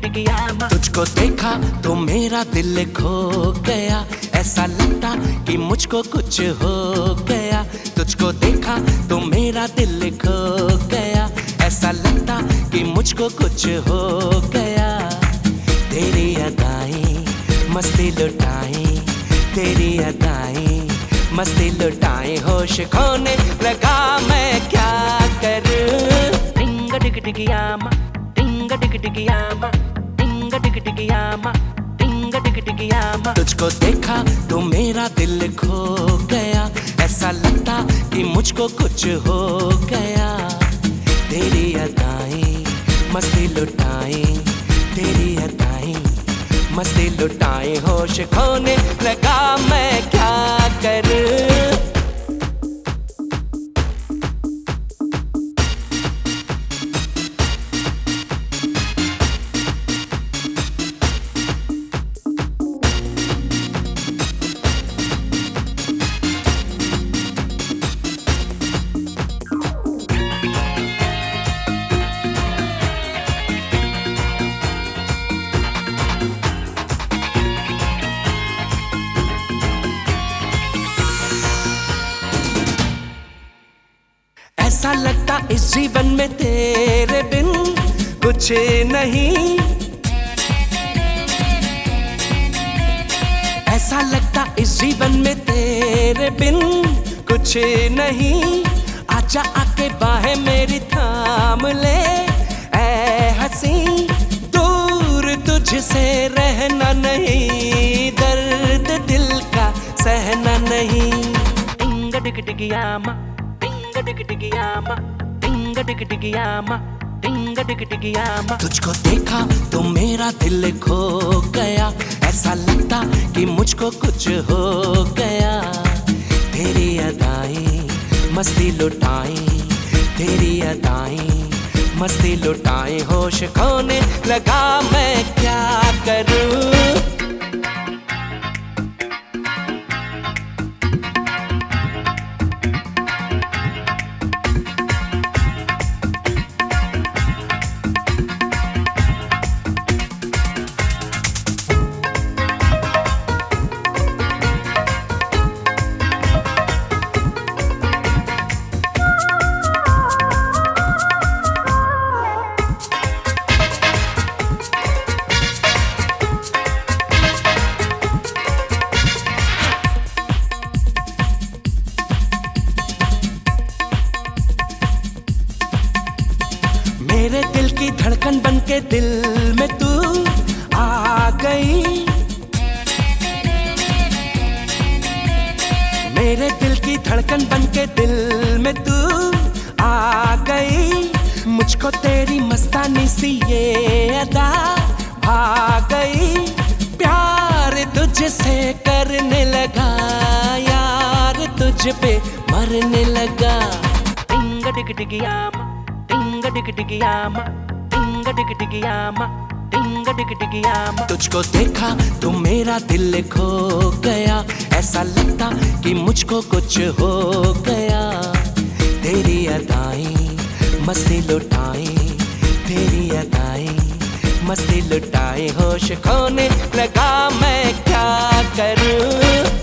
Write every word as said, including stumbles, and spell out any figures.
टिकियामा। तुझको देखा तो मेरा दिल खो गया, ऐसा लगता कि मुझको कुछ हो गया। तुझको देखा तो मेरा दिल खो गया, ऐसा लगता कि मुझको कुछ हो गया। तेरी अदाएं मस्ती लुटाएं, तेरी अदाएं मस्ती लुटाएं, होश खोने लगा मैं क्या करूं। टिंग टिक टिकियामा, टिंग टिक टिकियामा, टिंग टिक टिकियामा, टिंग टिक टिकियामा। तुझको देखा तो मेरा दिल खो गया, ऐसा लगता कि मुझको कुछ हो गया। तेरी अदाएं मस्ती लुटाएं, तेरी अदाएं मस्ती लुटाएं, होश खोने लगा मैं क्या करूं। ऐसा लगता इस जीवन में तेरे बिन कुछ नहीं, ऐसा लगता इस जीवन में तेरे बिन कुछ नहीं। आजा आके बाहें मेरी थाम ले ऐ हंसी, दूर तुझसे रहना नहीं, दर्द दिल का सहना नहीं। टिंग टिक टिकियामा, टिंग टिक टिकियामा, टिंग टिक टिकियामा, टिंग टिक टिकियामा। तुझको देखा तो मेरा दिल खो गया, ऐसा लगता कि मुझको कुछ हो गया। तेरी अदाएं मस्ती लुटाएं, तेरी अदाएं मस्ती लुटाएं, होश खोने लगा मैं क्या करूं। मेरे दिल की धड़कन बनके दिल में तू आ गई, मेरे दिल की धड़कन बनके दिल में तू आ गई। मुझको तेरी मस्तानी सी ये अदा भा गई, प्यार तुझसे करने लगा यार, तुझ पे मरने लगा। टिंग टिक टिकियामा, टिंग टिक टिकियामा, टिंग टिक टिकियामा, टिंग टिक टिकियामा। तुझको देखा तो मेरा दिल खो गया, ऐसा लगता कि मुझको कुछ हो गया। तेरी अदाएं मस्ती लुटाएं, तेरी अदाएं मस्ती लुटाएं, होश खोने लगा मैं क्या करूं।